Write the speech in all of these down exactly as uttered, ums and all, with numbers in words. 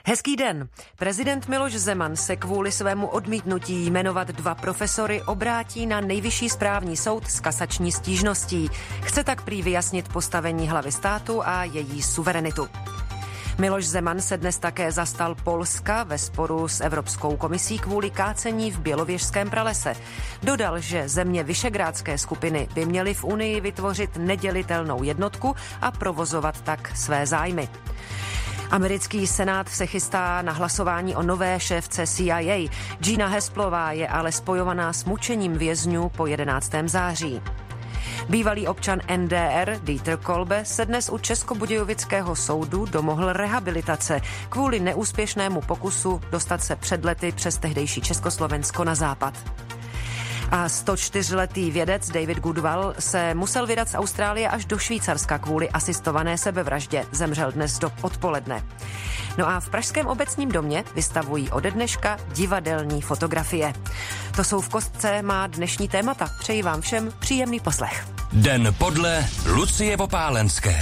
Hezký den. Prezident Miloš Zeman se kvůli svému odmítnutí jmenovat dva profesory obrátí na Nejvyšší správní soud s kasační stížností. Chce tak prý vyjasnit postavení hlavy státu a její suverenitu. Miloš Zeman se dnes také zastal Polska ve sporu s Evropskou komisí kvůli kácení v Bělověžském pralese. Dodal, že země Visegrádské skupiny by měly v Unii vytvořit nedělitelnou jednotku a provozovat tak své zájmy. Americký senát se chystá na hlasování o nové šéfce C I A. Gina Hasplová je ale spojovaná s mučením vězňů po jedenáctého září. Bývalý občan N D R Dieter Kolbe se dnes u Českobudějovického soudu domohl rehabilitace kvůli neúspěšnému pokusu dostat se před lety přes tehdejší Československo na západ. A sto čtyřletý vědec David Goodwell se musel vydat z Austrálie až do Švýcarska kvůli asistované sebevraždě. Zemřel dnes do odpoledne. No a v pražském Obecním domě vystavují ode dneška divadelní fotografie. To jsou v kostce má dnešní témata. Přeji vám všem příjemný poslech. Den podle Lucie Popálenské.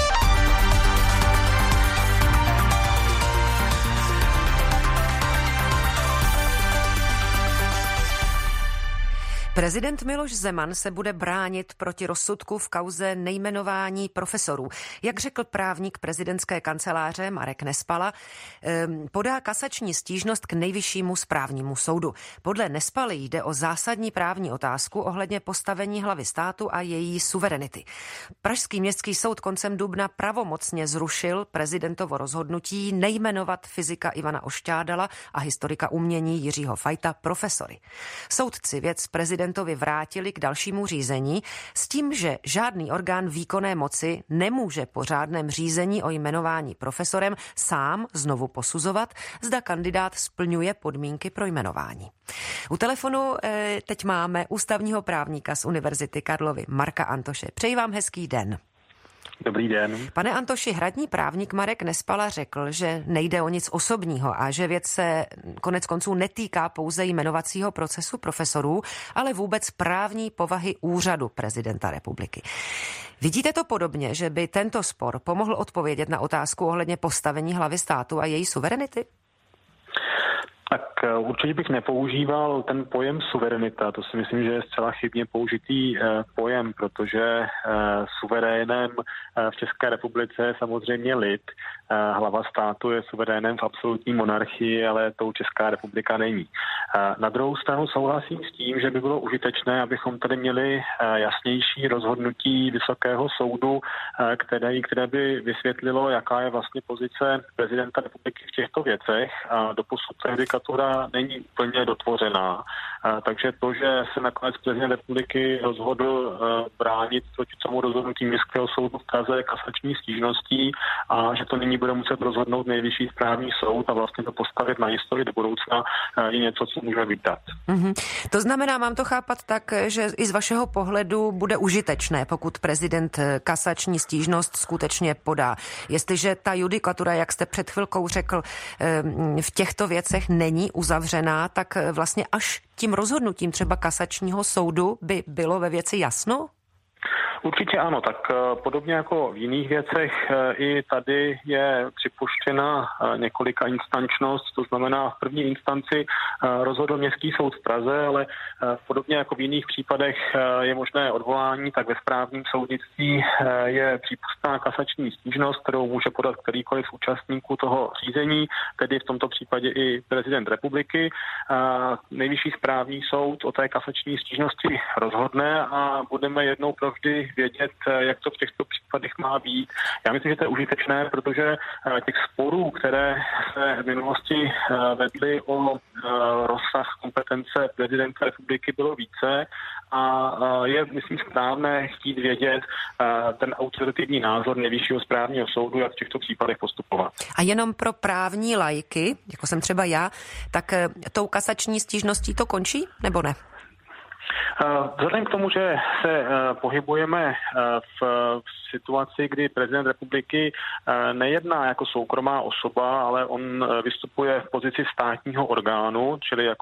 Prezident Miloš Zeman se bude bránit proti rozsudku v kauze nejmenování profesorů. Jak řekl právník prezidentské kanceláře Marek Nespala, podá kasační stížnost k Nejvyššímu správnímu soudu. Podle Nespaly jde o zásadní právní otázku ohledně postavení hlavy státu a její suverenity. Pražský městský soud koncem dubna pravomocně zrušil prezidentovo rozhodnutí nejmenovat fyzika Ivana Ošťádala a historika umění Jiřího Fajta profesory. Soudci věc prezident prezidentovi vrátili k dalšímu řízení s tím, že žádný orgán výkonné moci nemůže po řádném řízení o jmenování profesorem sám znovu posuzovat, zda kandidát splňuje podmínky pro jmenování. U telefonu eh, teď máme ústavního právníka z Univerzity Karlovy Marka Antoše. Přeji vám hezký den. Dobrý den. Pane Antoši, hradní právník Marek Nespala řekl, že nejde o nic osobního a že věc se konec konců netýká pouze jmenovacího procesu profesorů, ale vůbec právní povahy úřadu prezidenta republiky. Vidíte to podobně, že by tento spor pomohl odpovědět na otázku ohledně postavení hlavy státu a její suverenity? Tak určitě bych nepoužíval ten pojem suverenita. To si myslím, že je zcela chybně použitý pojem, protože suverénem v České republice je samozřejmě lid. Hlava státu je suverénem v absolutní monarchii, ale tou Česká republika není. Na druhou stranu souhlasím s tím, že by bylo užitečné, abychom tady měli jasnější rozhodnutí Vysokého soudu, které, které by vysvětlilo, jaká je vlastně pozice prezidenta republiky v těchto věcech. A doposud judikatura není úplně dotvořená. Takže to, že se nakonec prezident republiky rozhodl bránit proti tomu rozhodnutí Městského soudu v Praze kasační stížností a že to nyní bude muset rozhodnout Nejvyšší správní soud a vlastně to postavit na historii do budoucna, je něco, co můžeme vítat. Mm-hmm. To znamená, mám to chápat tak, že i z vašeho pohledu bude užitečné, pokud prezident kasační stížnost skutečně podá. Jestliže ta judikatura, jak jste před chvilkou řekl, v těchto věcech není uzavřená, tak vlastně až tím rozhodnutím třeba kasačního soudu by bylo ve věci jasno? Určitě ano, tak podobně jako v jiných věcech i tady je připuštěna několika instančnost, to znamená v první instanci rozhodl Městský soud v Praze, ale podobně jako v jiných případech je možné odvolání, tak ve správním soudnictví je přípustná kasační stížnost, kterou může podat kterýkoliv z účastníků toho řízení, tedy v tomto případě i prezident republiky. Nejvyšší správní soud o té kasační stížnosti rozhodne a budeme jednou provždy vědět, jak to v těchto případech má být. Já myslím, že to je užitečné, protože těch sporů, které se v minulosti vedly o rozsah kompetence prezidenta republiky, bylo více a je, myslím, správné chtít vědět ten autoritativní názor Nejvyššího správního soudu, jak v těchto případech postupovat. A jenom pro právní laiky, jako jsem třeba já, tak tou kasační stížností to končí, nebo ne? Vzhledem k tomu, že se pohybujeme v situaci, kdy prezident republiky nejedná jako soukromá osoba, ale on vystupuje v pozici státního orgánu, čili jako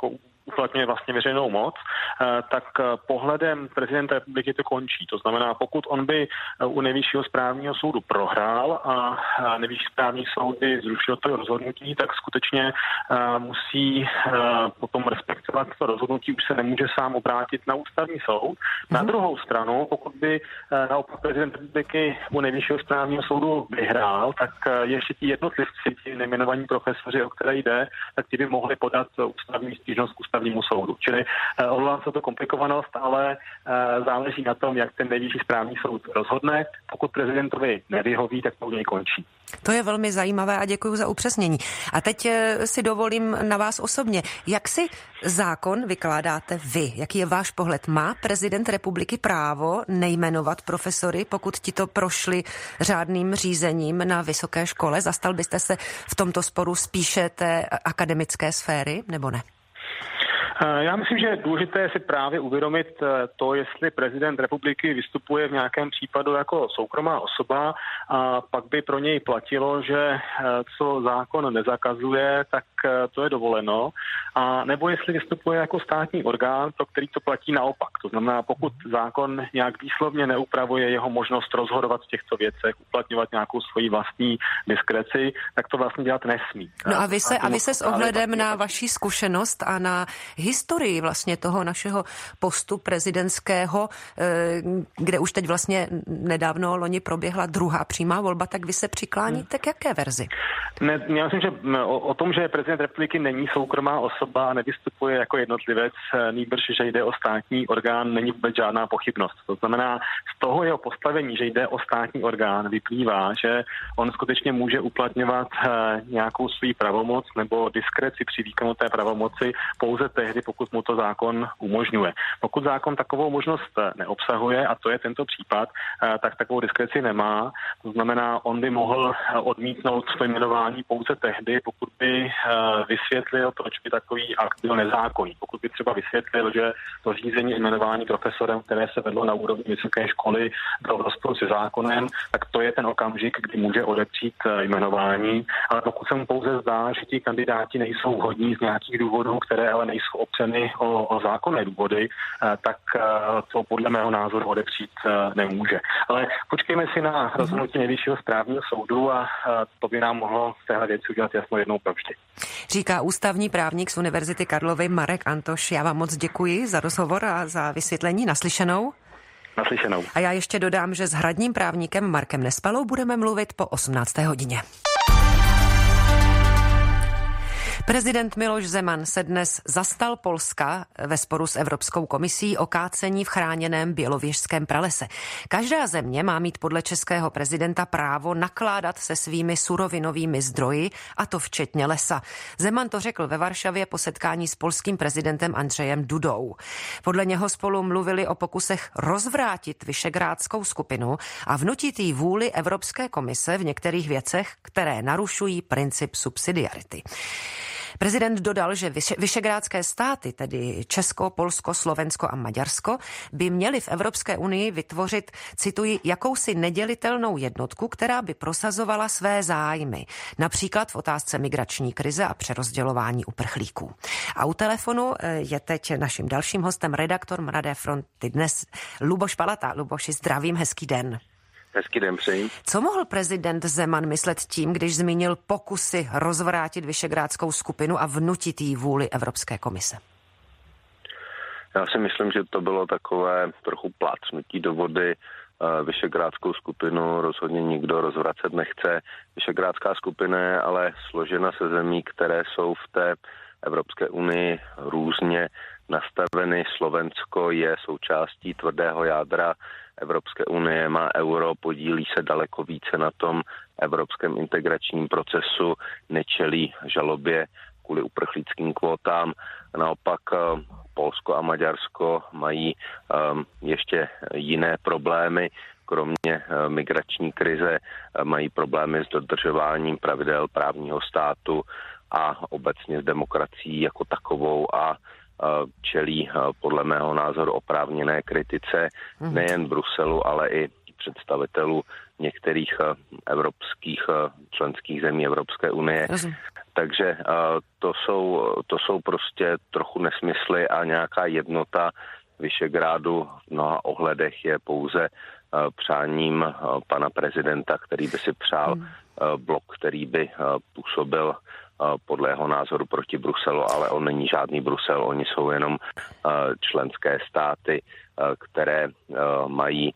uplatňuje vlastně veřejnou moc, tak pohledem prezidenta republiky to končí. To znamená, pokud on by u nejvyššího správního soudu prohrál a nejvyšší správní soud by zrušil to rozhodnutí, tak skutečně musí potom respektovat to rozhodnutí, už se nemůže sám obrátit na ústavní soud. Na druhou stranu, pokud by naopak prezident republiky u nejvyššího správního soudu vyhrál, tak ještě ti jednotlivci, ti nejmenovaní profesoři, o které jde, tak ti by mohli podat ústavní stížnost k ústavnímu soudu. Čili omlouvám se to komplikovanost, ale záleží na tom, jak ten nejvyšší správní soud rozhodne. Pokud prezidentovi nevyhoví, tak to u něj končí. To je velmi zajímavé a děkuji za upřesnění. A teď si dovolím na vás osobně. Jak si zákon vykládáte vy? Jaký je váš pohled? Má prezident republiky právo nejmenovat profesory, pokud ti to prošli řádným řízením na vysoké škole? Zastal byste se v tomto sporu spíše té akademické sféry, nebo ne? Já myslím, že je důležité si právě uvědomit to, jestli prezident republiky vystupuje v nějakém případu jako soukromá osoba a pak by pro něj platilo, že co zákon nezakazuje, tak to je dovoleno, a nebo jestli vystupuje jako státní orgán, pro který to platí naopak. To znamená, pokud zákon nějak výslovně neupravuje jeho možnost rozhodovat v těchto věcech, uplatňovat nějakou svoji vlastní diskreci, tak to vlastně dělat nesmí. No a vy se, a vy se s ohledem na vaši zkušenost a na historii vlastně toho našeho postu prezidentského, kde už teď vlastně nedávno loni proběhla druhá přímá volba, tak vy se přikláníte k jaké verzi? Ne, já myslím, že o, o tom, že prezident republiky není soukromá osoba a nevystupuje jako jednotlivec, nýbrž, že jde o státní orgán, není vůbec žádná pochybnost. To znamená, z toho jeho postavení, že jde o státní orgán, vyplývá, že on skutečně může uplatňovat nějakou svou pravomoc nebo diskreci při výkonu té pravomoci pouze tehdy, pokud mu to zákon umožňuje. Pokud zákon takovou možnost neobsahuje, a to je tento případ, tak takovou diskreci nemá. To znamená, on by mohl odmítnout to jmenování pouze tehdy, pokud by vysvětlil, proč by takový akt byl nezákonný. Pokud by třeba vysvětlil, že to řízení jmenování profesorem, které se vedlo na úrovni vysoké školy, bylo v rozporu se zákonem, tak to je ten okamžik, kdy může odepřít jmenování. Ale pokud se mu pouze zdá, že ti kandidáti nejsou vhodní z nějakých důvodů, které ale nejsou opřeny o, o zákonné důvody, tak to podle mého názoru odepřít nemůže. Ale počkejme si na rozhodnutí nejvyššího správního soudu a to by nám mohlo v téhle věci udělat jasno jednou provždy. Říká ústavní právník z Univerzity Karlovy Marek Antoš. Já vám moc děkuji za rozhovor a za vysvětlení. Naslyšenou. Naslyšenou. A já ještě dodám, že s hradním právníkem Markem Nespalou budeme mluvit po osmnácté hodině. Prezident Miloš Zeman se dnes zastal Polska ve sporu s Evropskou komisí o kácení v chráněném bělověžském pralese. Každá země má mít podle českého prezidenta právo nakládat se svými surovinovými zdroji, a to včetně lesa. Zeman to řekl ve Varšavě po setkání s polským prezidentem Andřejem Dudou. Podle něho spolu mluvili o pokusech rozvrátit Visegrádskou skupinu a vnutit jí vůli Evropské komise v některých věcech, které narušují princip subsidiarity. Prezident dodal, že visegrádské státy, tedy Česko, Polsko, Slovensko a Maďarsko, by měly v Evropské unii vytvořit, cituji, jakousi nedělitelnou jednotku, která by prosazovala své zájmy, například v otázce migrační krize a přerozdělování uprchlíků. A u telefonu je teď naším dalším hostem redaktor Mladé fronty dnes Luboš Palata. Luboši, zdravím, hezký den. Hezký den přeji. Co mohl prezident Zeman myslet tím, když zmínil pokusy rozvrátit Visegrádskou skupinu a vnutit jí vůli Evropské komise? Já si myslím, že to bylo takové trochu plácnutí do vody. Visegrádskou skupinu rozhodně nikdo rozvracet nechce. Visegrádská skupina je ale složena se zemí, které jsou v té Evropské unii různě nastaveny. Slovensko je součástí tvrdého jádra Evropské unie, má euro, podílí se daleko více na tom evropském integračním procesu, nečelí žalobě kvůli uprchlíckým kvótám. Naopak Polsko a Maďarsko mají um, ještě jiné problémy. Kromě uh, migrační krize uh, mají problémy s dodržováním pravidel právního státu a obecně s demokracií jako takovou a čelí podle mého názoru oprávněné kritice nejen Bruselu, ale i představitelů některých evropských členských zemí Evropské unie. Takže to jsou, to jsou prostě trochu nesmysly a nějaká jednota Visegrádu v mnoha ohledech je pouze přáním pana prezidenta, který by si přál hmm. blok, který by působil podle jeho názoru proti Bruselu, ale on není žádný Brusel, oni jsou jenom členské státy, které mají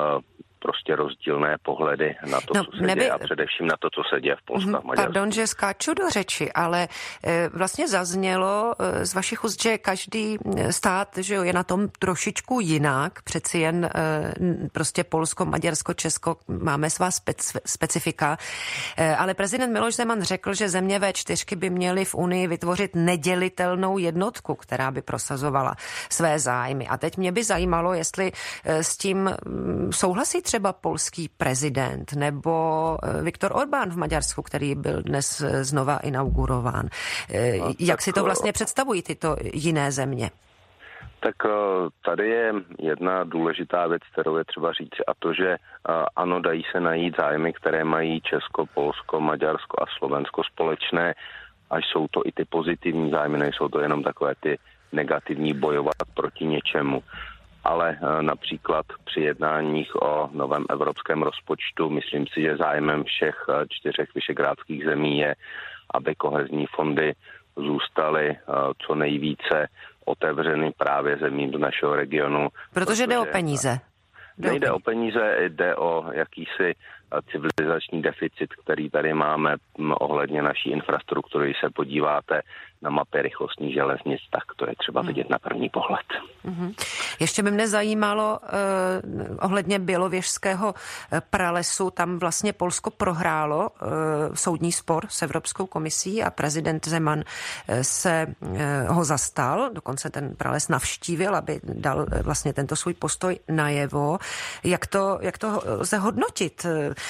prostě rozdílné pohledy na to, no, co se neby... děje a především na to, co se děje v Polsku a v Maďarsku. Pardon, že skáču do řeči, ale e, vlastně zaznělo e, z vašich úst, že každý stát, že jo, je na tom trošičku jinak, přeci jen e, prostě Polsko, Maďarsko, Česko, máme svá spec, specifika, e, ale prezident Miloš Zeman řekl, že země vé čtyřky by měly v Unii vytvořit nedělitelnou jednotku, která by prosazovala své zájmy. A teď mě by zajímalo, jestli e, s tím souhlasí třeba polský prezident nebo Viktor Orbán v Maďarsku, který byl dnes znova inaugurován. No, Jak si to vlastně představují tyto jiné země? Tak tady je jedna důležitá věc, kterou je třeba říct, a to, že ano, dají se najít zájmy, které mají Česko, Polsko, Maďarsko a Slovensko společné, až jsou to i ty pozitivní zájmy, nejsou to jenom takové ty negativní bojovat proti něčemu. Ale například při jednáních o novém evropském rozpočtu myslím si, že zájmem všech čtyřech visegrádských zemí je, aby kohezní fondy zůstaly co nejvíce otevřeny právě zemím do našeho regionu. Protože, protože jde o peníze. Nejde o peníze, jde o jakýsi civilizační deficit, který tady máme ohledně naší infrastruktury. Když se podíváte na mapy rychlostních železnic, tak to je třeba vidět na první pohled. Mm-hmm. Ještě by mě zajímalo eh, ohledně bělověžského pralesu. Tam vlastně Polsko prohrálo eh, soudní spor s Evropskou komisí a prezident Zeman eh, se eh, ho zastal, dokonce ten prales navštívil, aby dal eh, vlastně tento svůj postoj najevo. Jak to, jak to lze hodnotit,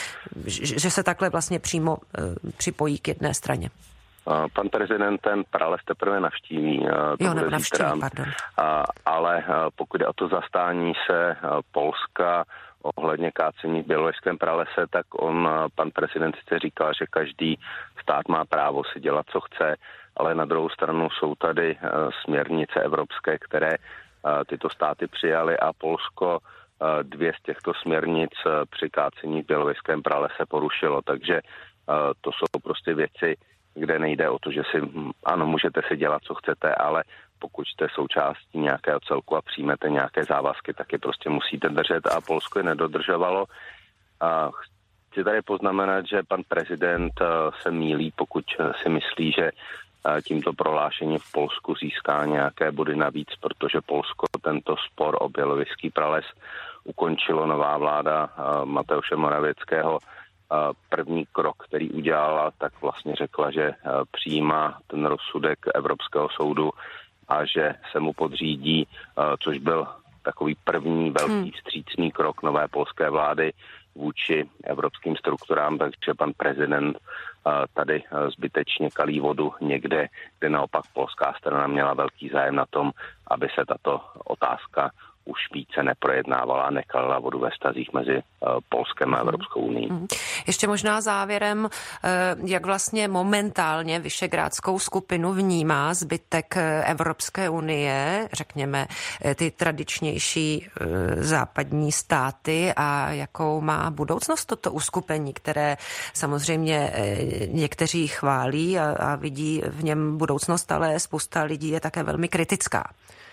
že se takhle vlastně přímo připojí k jedné straně? Pan prezident ten prales teprve navštíví. To jo, navštíví, pardon. Ale pokud je o to zastání se Polska ohledně kácení v bělovežském pralese, tak on, pan prezident sice říkal, že každý stát má právo si dělat, co chce, ale na druhou stranu jsou tady směrnice evropské, které tyto státy přijaly a Polsko dvě z těchto směrnic při kácení v bělovežském pralese porušilo. Takže to jsou prostě věci, kde nejde o to, že si, ano, můžete si dělat, co chcete, ale pokud jste součástí nějakého celku a přijmete nějaké závazky, tak je prostě musíte držet a Polsko je nedodržovalo. A chci tady poznamenat, že pan prezident se mýlí, pokud si myslí, že tímto prohlášením v Polsku získá nějaké body navíc, protože Polsko tento spor o bělovežský prales ukončilo. Nová vláda Mateuše Morawieckiego první krok, který udělala, tak vlastně řekla, že přijímá ten rozsudek Evropského soudu a že se mu podřídí, což byl takový první velký vstřícný krok nové polské vlády vůči evropským strukturám, takže pan prezident tady zbytečně kalí vodu někde, kde naopak polská strana měla velký zájem na tom, aby se tato otázka už více neprojednávala a nekalila vodu ve vztazích mezi Polskem a Evropskou unii. Ještě možná závěrem, jak vlastně momentálně Visegrádskou skupinu vnímá zbytek Evropské unie, řekněme ty tradičnější západní státy a jakou má budoucnost toto uskupení, které samozřejmě někteří chválí a, a vidí v něm budoucnost, ale spousta lidí je také velmi kritická.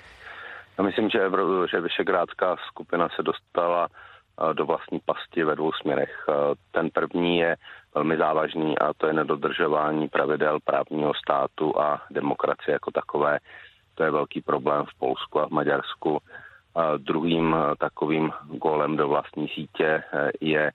Já myslím, že, že Visegrádská skupina se dostala do vlastní pasti ve dvou směrech. Ten první je velmi závažný a to je nedodržování pravidel právního státu a demokracie jako takové. To je velký problém v Polsku a v Maďarsku. A druhým takovým gólem do vlastní sítě je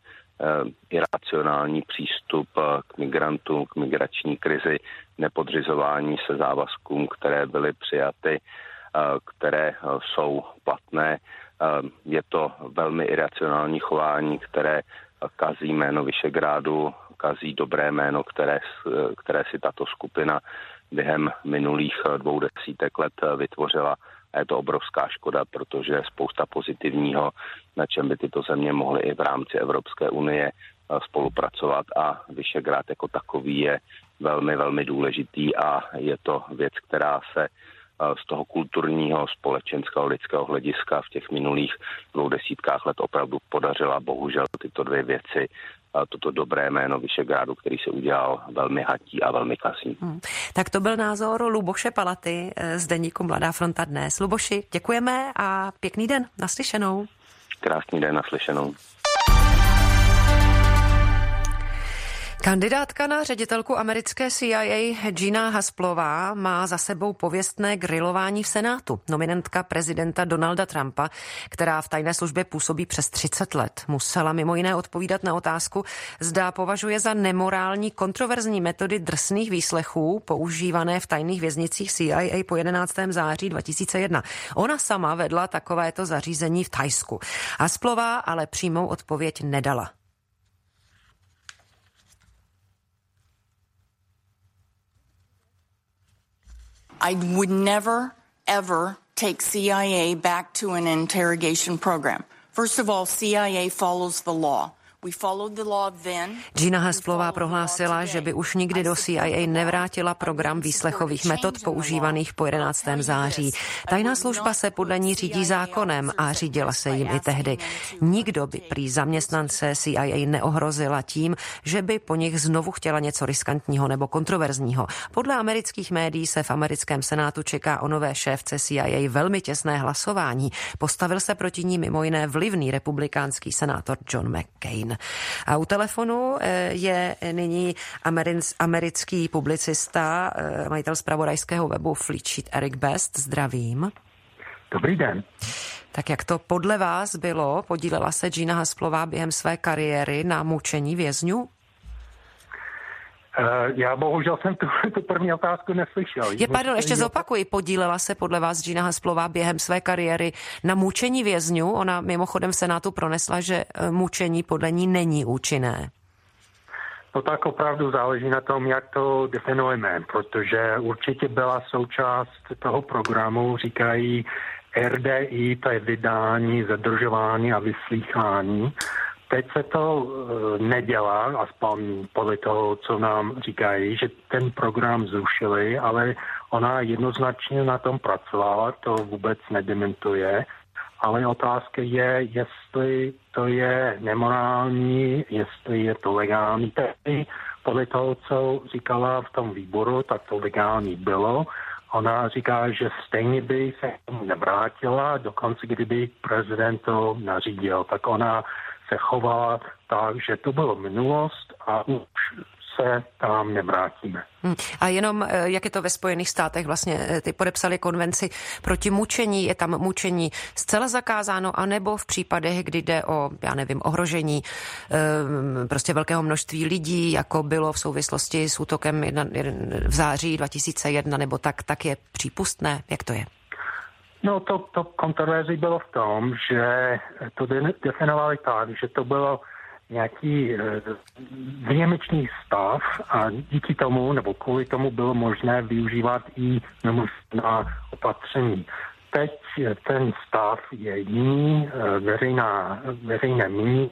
iracionální přístup k migrantům, k migrační krizi, nepodřizování se závazkům, které byly přijaty, které jsou platné. Je to velmi iracionální chování, které kazí jméno Visegrádu, kazí dobré jméno, které, které si tato skupina během minulých dvou desítek let vytvořila. A je to obrovská škoda, protože spousta pozitivního, na čem by tyto země mohly i v rámci Evropské unie spolupracovat a Visegrád jako takový je velmi, velmi důležitý a je to věc, která se z toho kulturního, společenského, lidského hlediska v těch minulých dvou desítkách let opravdu podařila bohužel tyto dvě věci, toto dobré jméno Visegrádu, který se udělal velmi hatí a velmi kasný. Hmm. Tak to byl názor Luboše Palaty z deníku Mladá fronta dnes. Luboši, děkujeme a pěkný den, naslyšenou. Krásný den, naslyšenou. Kandidátka na ředitelku americké C I A Gina Hasplová má za sebou pověstné grilování v Senátu. Nominantka prezidenta Donalda Trumpa, která v tajné službě působí přes třicet let, musela mimo jiné odpovídat na otázku, zda považuje za nemorální kontroverzní metody drsných výslechů používané v tajných věznicích C I A po jedenáctého září dva tisíce jedna. Ona sama vedla takovéto zařízení v Thajsku. Hasplová ale přímou odpověď nedala. I would never, ever take C I A back to an interrogation program. First of all, C I A follows the law. Gina Hasplová prohlásila, že by už nikdy do C I A nevrátila program výslechových metod používaných po jedenáctého září. Tajná služba se podle ní řídí zákonem a řídila se jim i tehdy. Nikdo by prý zaměstnance C I A neohrozila tím, že by po nich znovu chtěla něco riskantního nebo kontroverzního. Podle amerických médií se v americkém senátu čeká o nové šéfce C I A velmi těsné hlasování. Postavil se proti ní mimo jiné vlivný republikánský senátor John McCain. A u telefonu je nyní americký publicista, majitel zpravodajského webu Fleet Sheet Eric Best. Zdravím. Dobrý den. Tak jak to podle vás bylo? Podílela se Gina Hasplová během své kariéry na mučení vězňů? Já bohužel jsem tu, tu první otázku neslyšel. Je, pardon, ještě zopakuji. Podílela se podle vás Gina Hasplová během své kariéry na mučení vězňů? Ona mimochodem v Senátu pronesla, že mučení podle ní není účinné. No tak opravdu záleží na tom, jak to definujeme, protože určitě byla součást toho programu, říkají R D I, to je vydání, zadržování a vyslýchání. Teď se to nedělá, aspoň podle toho, co nám říkají, že ten program zrušili, ale ona jednoznačně na tom pracovala, to vůbec nedementuje. Ale otázka je, jestli to je nemorální, jestli je to legální. Tedy podle toho, co říkala v tom výboru, tak to legální bylo. Ona říká, že stejně by se k tomu nevrátila, dokonce kdyby prezident to nařídil, tak ona se chovala tak, že to bylo minulost a už se tam nevrátíme. Hmm. A jenom, jak je to ve Spojených státech, vlastně ty podepsali konvenci proti mučení, je tam mučení zcela zakázáno, anebo v případech, kdy jde o, já nevím, ohrožení prostě velkého množství lidí, jako bylo v souvislosti s útokem v září dva tisíce jedna, nebo tak, tak je přípustné? Jak to je? No to, to kontroverzí bylo v tom, že to definovali tak, že to bylo nějaký výjimečný stav a díky tomu, nebo kvůli tomu bylo možné využívat i mimořádná opatření. Teď ten stav je jiný, veřejná, veřejné mínění,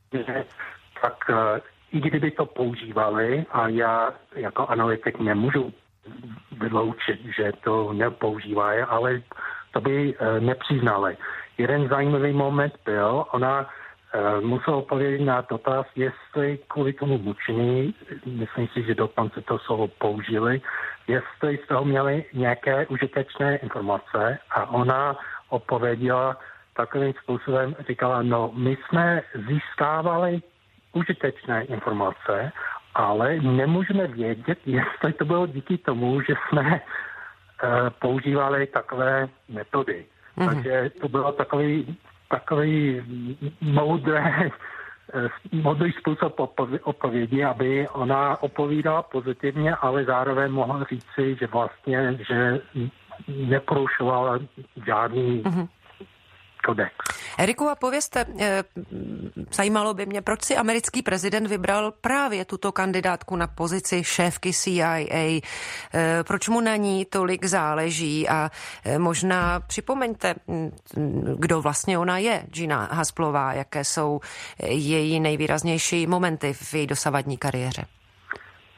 tak i kdyby to používali, a já jako analytik nemůžu vyloučit, že to nepoužívají, ale to by nepřiznali. Jeden zajímavý moment byl, ona musel odpovědět na dotaz, jestli kvůli tomu mučení, myslím si, že dokonce to slovo použili, jestli z toho měli nějaké užitečné informace a ona odpověděla takovým způsobem, říkala, no my jsme získávali užitečné informace, ale nemůžeme vědět, jestli to bylo díky tomu, že jsme uh, používali takové metody. Mm-hmm. Takže to bylo takový takový moudré, moudrý způsob odpovědi, aby ona odpovídala pozitivně, ale zároveň mohla říci, že vlastně, že neporušovala žádný mm-hmm. kodex. Eriku, a povězte, zajímalo by mě, proč si americký prezident vybral právě tuto kandidátku na pozici šéfky C I A, proč mu na ní tolik záleží a možná připomeňte, kdo vlastně ona je, Gina Hasplová, jaké jsou její nejvýraznější momenty v její dosavadní kariéře.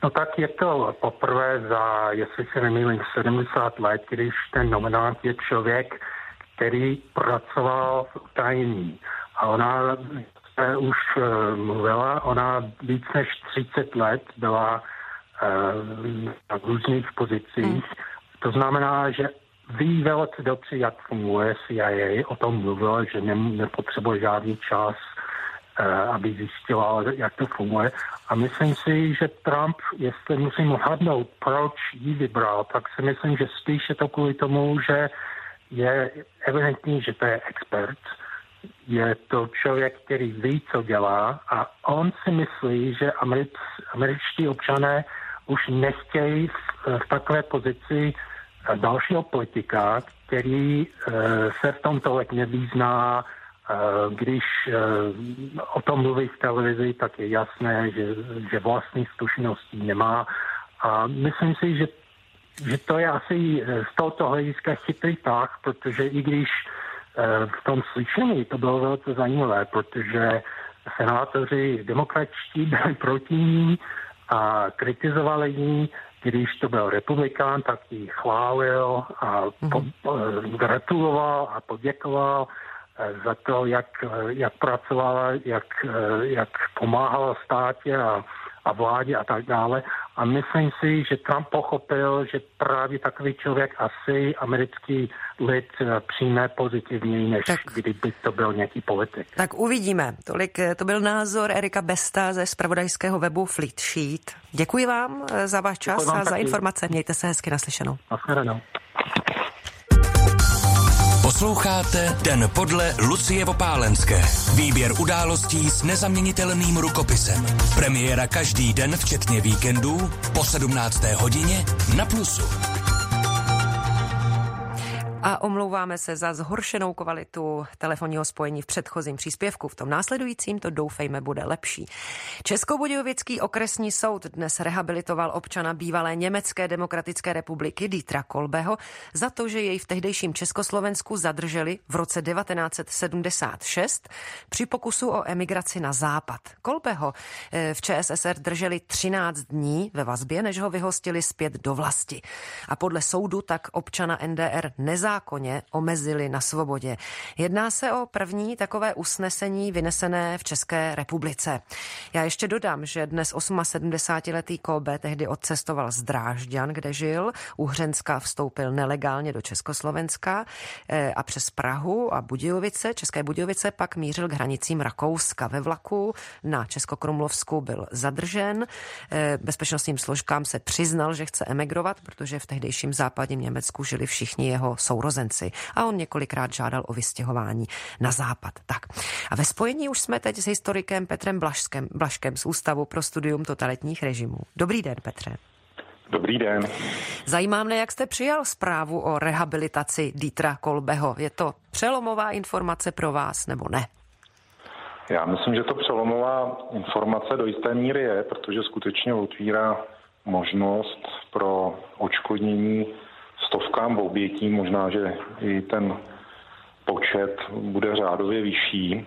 No tak je to poprvé za, jestli se nemýlím, sedmdesát let, když ten nominant je člověk, který pracoval v utajení. A ona se už uh, mluvila, ona víc než třicet let byla uh, na různých pozicích. Hmm. To znamená, že ví velice dobře, jak funguje C I A, o tom mluvila, že ne, nepotřebuje žádný čas, uh, aby zjistila, jak to funguje. A myslím si, že Trump, jestli musím hadnout, proč ji vybral, tak si myslím, že spíš je to kvůli tomu, že je evidentní, že to je expert. Je to člověk, který ví, co dělá a on si myslí, že Americ, američtí občané už nechtějí v, v takové pozici dalšího politika, který uh, se v tom tolik nevyzná. Uh, když uh, o tom mluví v televizi, tak je jasné, že, že vlastní zkušeností nemá. A myslím si, že, že to je asi z tohoto hlediska chytrý tah, protože i když uh, v tom slyšení to bylo velice zajímavé, protože senátoři demokratičtí byli proti ní a kritizovali ní. Když to byl republikán, tak ji chválil a po, mm-hmm. gratuloval a poděkoval za to, jak, jak pracovala, jak, jak pomáhala státě a, a vládě a tak dále. A myslím si, že Trump pochopil, že právě takový člověk asi americký lid přijme pozitivněji, než tak, kdyby to byl nějaký politik. Tak uvidíme. Tolik to byl názor Erika Besta ze zpravodajského webu Fleet Sheet. Děkuji vám za váš čas a za taky. informace. Mějte se hezky, naslyšenou. Naslyšenou. Posloucháte Den podle Lucie Vopálenské. Výběr událostí s nezaměnitelným rukopisem. Premiéra každý den, včetně víkendů, po sedmnácté hodině na Plusu. A omlouváme se za zhoršenou kvalitu telefonního spojení v předchozím příspěvku. V tom následujícím to doufejme bude lepší. Českobudějovický okresní soud dnes rehabilitoval občana bývalé Německé demokratické republiky Dietera Kolbeho za to, že jej v tehdejším Československu zadrželi v roce devatenáct set sedmdesát šest při pokusu o emigraci na západ. Kolbeho v Č S S R drželi třináct dní ve vazbě, než ho vyhostili zpět do vlasti. A podle soudu tak občana N D R nezákonně omezili na svobodě. Jedná se o první takové usnesení vynesené v České republice. Já ještě dodám, že dnes sedmdesátiletý Kolbe tehdy odcestoval z Drážďan, kde žil. U Hřenska vstoupil nelegálně do Československa a přes Prahu a Budějovice, České Budějovice, pak mířil k hranicím Rakouska. Ve vlaku na Českokrumlovsku byl zadržen. Bezpečnostním složkám se přiznal, že chce emigrovat, protože v tehdejším západním Německu žili všichni jeho sourozenci. A on několikrát žádal o vystěhování na západ. Tak. A ve spojení už jsme teď s historikem Petrem Blažskem, Blažkem z Ústavu pro studium totalitních režimů. Dobrý den, Petře. Dobrý den. Zajímá mne, jak jste přijal zprávu o rehabilitaci Dietera Kolbeho. Je to přelomová informace pro vás, nebo ne? Já myslím, že to přelomová informace do jisté míry je, protože skutečně otvírá možnost pro odškodnění stovkám obětí, možná, že i ten počet bude řádově vyšší.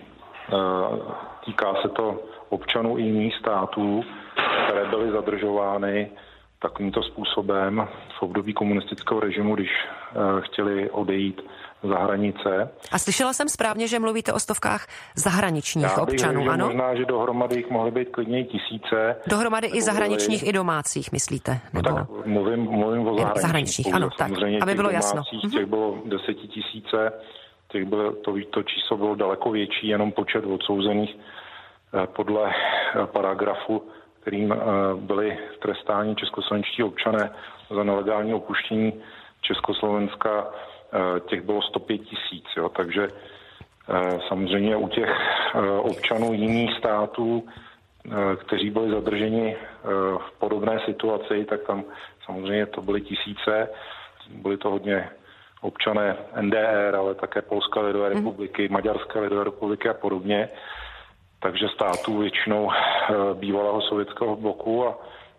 Týká se to občanů i jiných států, které byly zadržovány takovýmto způsobem v období komunistického režimu, když chtěli odejít za hranice. A slyšela jsem správně, že mluvíte o stovkách zahraničních Já bych občanů, řekl, ano? Možná, že dohromady jich mohly být klidně tisíce. Dohromady i zahraničních, byly... i domácích, myslíte? Nebo... No tak mluvím, mluvím o zahraničních. zahraničních ano, tak, aby bylo jasno. Těch bylo desetitisíce, těch bylo, to, to číslo bylo daleko větší, jenom počet odsouzených podle paragrafu, kterým byli trestáni českoslovenští občané za nelegální opuštění Československa, těch bylo sto pět tisíc, jo, takže samozřejmě u těch občanů jiných států, kteří byli zadrženi v podobné situaci, tak tam samozřejmě to byly tisíce, byly to hodně občané N D R, ale také Polské lidové republiky, Maďarské lidové republiky a podobně, takže států většinou bývalého sovětského bloku, a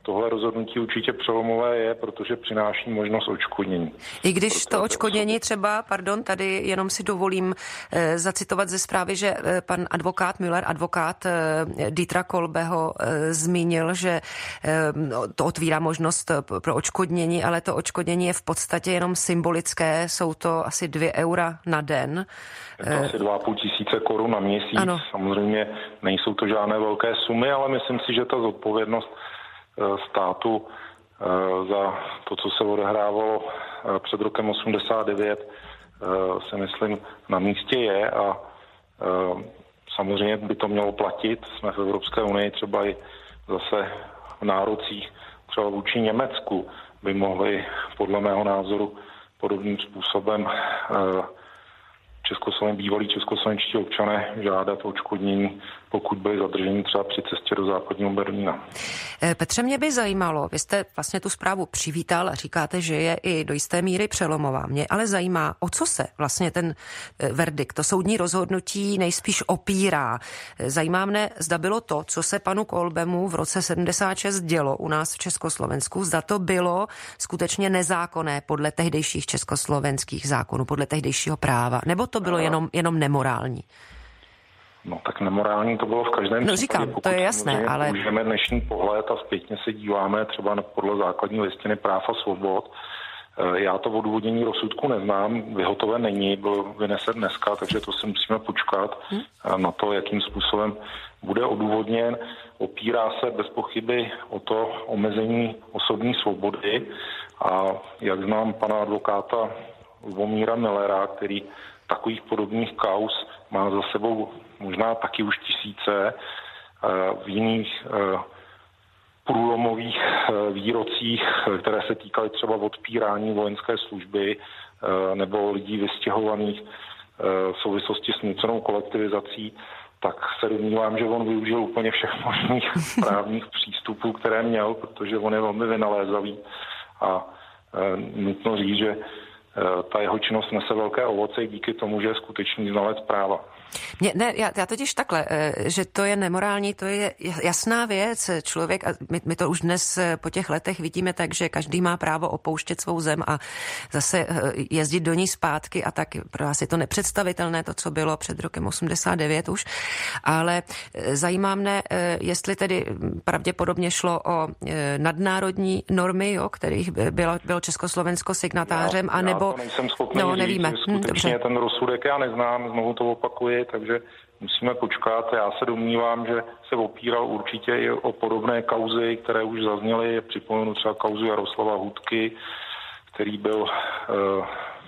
tohle rozhodnutí určitě přelomové je, protože přináší možnost odškodnění. I když to odškodnění třeba, pardon, tady jenom si dovolím e, zacitovat ze zprávy, že e, pan advokát Müller, advokát e, Dietra Kolbeho e, zmínil, že e, to otvírá možnost pro odškodnění, ale to odškodnění je v podstatě jenom symbolické, jsou to asi dvě eura na den. Je to asi dva a půl tisíce korun na měsíc. Ano. Samozřejmě nejsou to žádné velké sumy, ale myslím si, že ta zodpovědnost státu za to, co se odehrávalo před rokem osmdesát devět, si myslím na místě je a samozřejmě by to mělo platit. Jsme v Evropské unii třeba i zase v nárocích třeba vůči Německu by mohli podle mého názoru podobným způsobem Českosloven, bývalí českoslovenští občané žádat odškodnění, pokud byli zadrženi třeba při cestě do západního Berlína. Petře, mě by zajímalo, vy jste vlastně tu zprávu přivítal a říkáte, že je i do jisté míry přelomová. Mě ale zajímá, o co se vlastně ten verdikt, to soudní rozhodnutí nejspíš opírá. Zajímá mne, zda bylo to, co se panu Kolbemu v roce sedmdesát šest dělo u nás v Československu, zda to bylo skutečně nezákonné podle tehdejších československých zákonů, podle tehdejšího práva, nebo to bylo jenom, jenom nemorální? No tak nemorální to bylo v každém no, případě. Říkám, to je jasné, ale... použijeme dnešní pohled a zpětně se díváme třeba na podle základní listiny práv a svobod. Já to odůvodnění rozsudku neznám, vyhotové není, byl vynesen dneska, takže to si musíme počkat hmm. na to, jakým způsobem bude odůvodněn. Opírá se bez pochyby o to omezení osobní svobody a jak znám pana advokáta Lubomíra Millera, který takových podobných kauz má za sebou možná taky už tisíce v jiných průlomových výrocích, které se týkaly třeba odpírání vojenské služby nebo lidí vystěhovaných v souvislosti s nucenou kolektivizací, tak se domnívám, že on využil úplně všech možných právních přístupů, které měl, protože on je velmi vynalézavý a nutno říct, že ta jeho činnost nese velké ovoce díky tomu, že je skutečný znalec práva. Mě, ne, já, já totiž takhle, že to je nemorální, to je jasná věc. Člověk, a my, my to už dnes po těch letech vidíme tak, že každý má právo opouštět svou zem a zase jezdit do ní zpátky a tak pro nás je to nepředstavitelné, to, co bylo před rokem osmdesát devět už. Ale zajímá mne, jestli tedy pravděpodobně šlo o nadnárodní normy, jo, kterých bylo, bylo Československo signatářem, já, anebo... Já to nejsem schopný no, říct, nevíme. skutečně hm, ten rozsudek já neznám, znovu to opakuji, takže musíme počkat. Já se domnívám, že se opíral určitě i o podobné kauzy, které už zazněly. Připomenu třeba kauzu Jaroslava Hudky, který byl uh,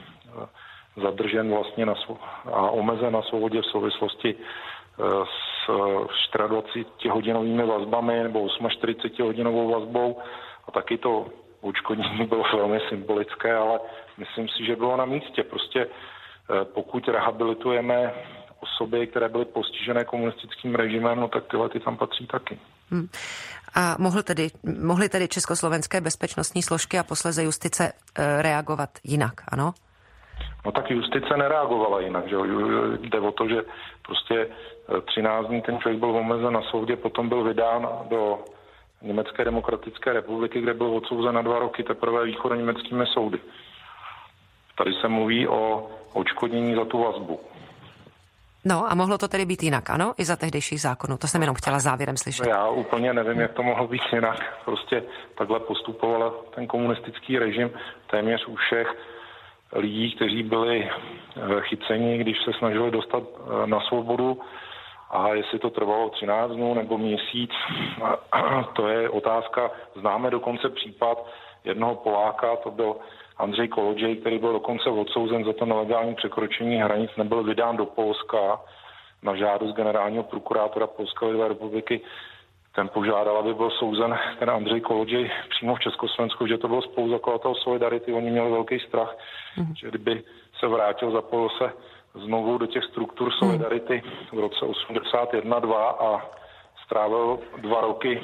zadržen vlastně na svo- a omezen na svobodě v souvislosti uh, s čtyřicetihodinovými vazbami nebo čtyřicetihodinovou vazbou a taky to odškodnění bylo velmi symbolické, ale myslím si, že bylo na místě. Prostě uh, pokud rehabilitujeme osoby, které byly postižené komunistickým režimem, no tak tyhle ty tam patří taky. Hmm. A mohl tedy, mohly tedy československé bezpečnostní složky a posléze justice e, reagovat jinak, ano? No tak justice nereagovala jinak, že jde o to, že prostě třináct dní ten člověk byl omezen na soudě, potom byl vydán do Německé demokratické republiky, kde byl odsouzen na dva roky teprve východoněmeckými soudy. Tady se mluví o odškodnění za tu vazbu. No a mohlo to tedy být jinak, ano? I za tehdejších zákonů. To jsem jenom chtěla závěrem slyšet. Já úplně nevím, jak to mohlo být jinak. Prostě takhle postupoval ten komunistický režim téměř u všech lidí, kteří byli chyceni, když se snažili dostat na svobodu. A jestli to trvalo třináct dnů nebo měsíc, to je otázka. Známe dokonce případ jednoho Poláka, to byl Andřej Kolodžej, který byl dokonce odsouzen za to nelegální překročení hranic, nebyl vydán do Polska na žádost generálního prokurátora Polské lidové republiky. Ten požádal, aby byl souzen ten Andřej Kolodžej přímo v Československu, že to byl spoluzakladatel Solidarity. Oni měli velký strach, mm. že kdyby se vrátil, zapojil se znovu do těch struktur Solidarity v roce osmdesát jedna dva a strávil dva roky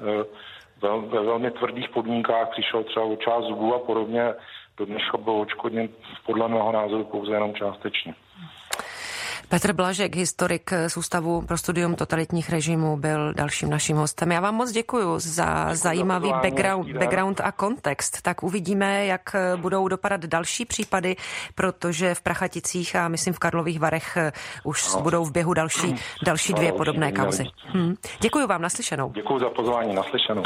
ve velmi tvrdých podmínkách, přišel třeba o část zubů a podobně. Do dneška byl odškodněn podle mého názoru pouze jenom částečně. Petr Blažek, historik z Ústavu pro studium totalitních režimů, byl dalším naším hostem. Já vám moc děkuju za děkuju zajímavý za background, background a kontext. Tak uvidíme, jak budou dopadat další případy, protože v Prachaticích a myslím v Karlových Varech už no. budou v běhu další, další dvě no, podobné kauzy. Hm. Děkuju vám, naslyšenou. Děkuju za pozvání, naslyšenou.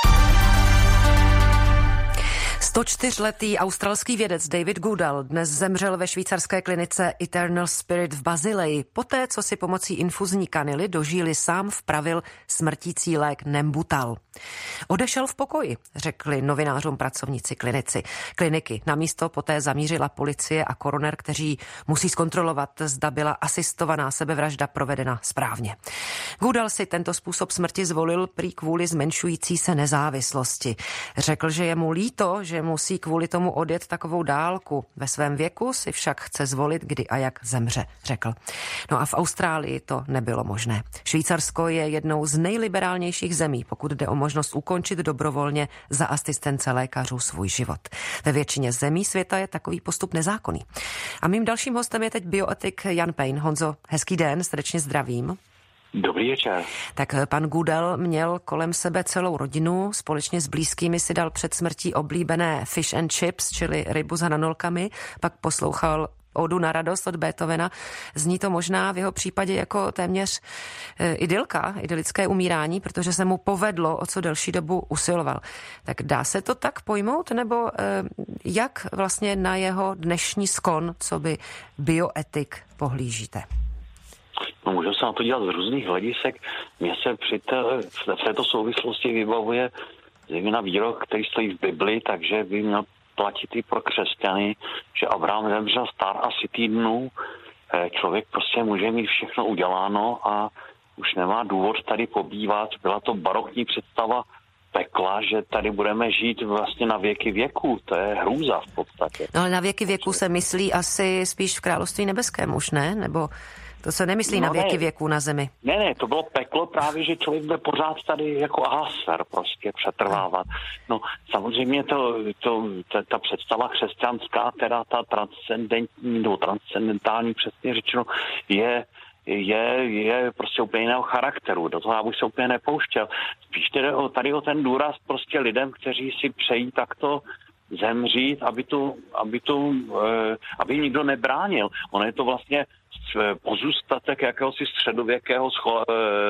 sto čtyřletý australský vědec David Goodall dnes zemřel ve švýcarské klinice Eternal Spirit v Basileji, poté, co si pomocí infuzní kanily do žíly sám vpravil smrtící lék Nembutal. Odešel v pokoji, řekli novinářům pracovníci klinici. kliniky. Na místo poté zamířila policie a koroner, kteří musí zkontrolovat, zda byla asistovaná sebevražda provedena správně. Goodall si tento způsob smrti zvolil prý kvůli zmenšující se nezávislosti. Řekl, že je mu líto, že musí kvůli tomu odjet takovou dálku. Ve svém věku si však chce zvolit, kdy a jak zemře, řekl. No a v Austrálii to nebylo možné. Švýcarsko je jednou z nejliberálnějších zemí, pokud jde o možnost ukončit dobrovolně za asistence lékařů svůj život. Ve většině zemí světa je takový postup nezákonný. A mým dalším hostem je teď bioetik Jan Pejn. Honzo, hezký den, srdečně zdravím. Dobrý večer. Tak pan Goodall měl kolem sebe celou rodinu, společně s blízkými si dal před smrtí oblíbené fish and chips, čili rybu s hranolkami, pak poslouchal Odu na radost od Beethovena. Zní to možná v jeho případě jako téměř e, idylka, idylické umírání, protože se mu povedlo, o co delší dobu usiloval. Tak dá se to tak pojmout, nebo e, jak vlastně na jeho dnešní skon, co by bioetik, pohlížíte? No, můžu se na to dělat z různých hledisek. Mně se při té, v této souvislosti vybavuje zejména výrok, který stojí v Bibli, takže by měl platit i pro křesťany, že Abraham zemřel star asi týdnů. Člověk prostě může mít všechno uděláno a už nemá důvod tady pobývat. Byla to barokní představa pekla, že tady budeme žít vlastně na věky věků. To je hrůza v podstatě. No ale na věky věků se myslí asi spíš v království nebeském už, ne? Nebo to se nemyslí no na věky ne. věků na zemi. Ne, ne, to bylo peklo právě, že člověk bude pořád tady jako ahasver prostě přetrvávat. No samozřejmě to, to, ta, ta představa křesťanská, teda ta transcendentní, nebo transcendentální přesně řečeno, je je, je prostě úplně jiného charakteru. Do toho já bych se úplně nepouštěl. Spíš tedy o, tady o ten důraz prostě lidem, kteří si přejí takto zemřít, aby tu, aby tu, eh, aby nikdo nebránil. Ono je to vlastně pozůstatek jakéhosi středověkého scho,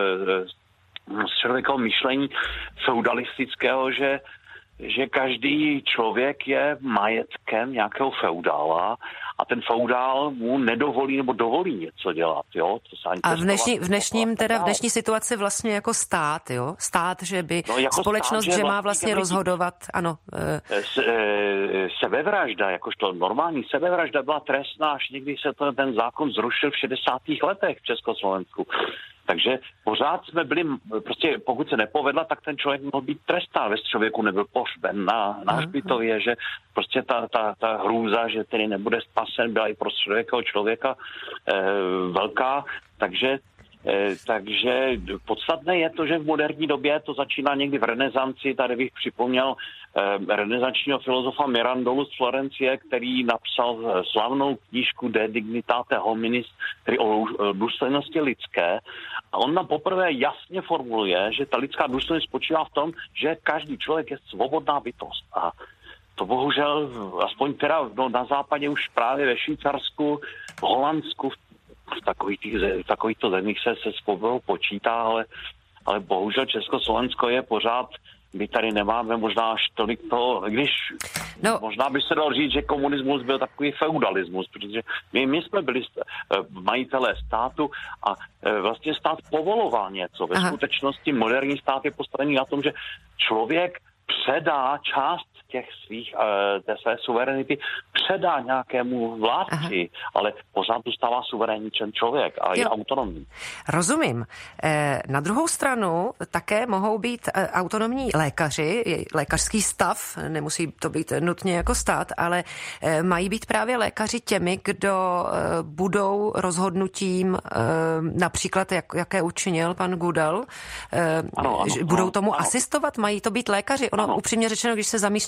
eh, středověkého myšlení feudalistického, že že každý člověk je majetkem nějakého feudála a ten feudál mu nedovolí nebo dovolí něco dělat, jo? To se ani a v dnešní, v dnešním, teda v dnešní situaci vlastně jako stát, jo? Stát, že by no, jako společnost, stát, že, že má vlastně rozhodovat, ano. Se, sebevražda, jakožto normální sebevražda byla trestná, až někdy se to, ten zákon zrušil v šedesátých letech v Československu. Takže pořád jsme byli, prostě pokud se nepovedla, tak ten člověk mohl být trestán. Ve středověku nebyl pohřben na, na hřbitově, že prostě ta, ta, ta hrůza, že tedy nebude spasen, byla i pro středověkého člověka e, velká. Takže Takže podstatné je to, že v moderní době to začíná někdy v renesanci. Tady bych připomněl eh, renesančního filozofa Mirandolu z Florencie, který napsal slavnou knížku De dignitate hominis, tedy o důstojnosti lidské. A on nám poprvé jasně formuluje, že ta lidská důstojnost spočívá v tom, že každý člověk je svobodná bytost. A to bohužel, aspoň teda no, na západě už právě ve Švýcarsku, v Holandsku, v takových, těch, v takovýchto zemích se se svobodou počítá, ale, ale bohužel Československo je pořád, my tady nemáme možná až tolik to, když no. možná by se dalo říct, že komunismus byl takový feudalismus, protože my, my jsme byli majitelé státu a vlastně stát povoloval něco. Ve Aha. skutečnosti moderní stát je postavený na tom, že člověk předá část těch svých, té své suverenity předá nějakému vládci, Aha. ale pořád zůstává suverénní člověk a je jo. autonomní. Rozumím. Na druhou stranu také mohou být autonomní lékaři, lékařský stav, nemusí to být nutně jako stát, ale mají být právě lékaři těmi, kdo budou rozhodnutím, například jak, jaké učinil pan Goodall, ano, ano, budou tomu ano. asistovat, mají to být lékaři. Ono ano. upřímně řečeno, když se zamýšlím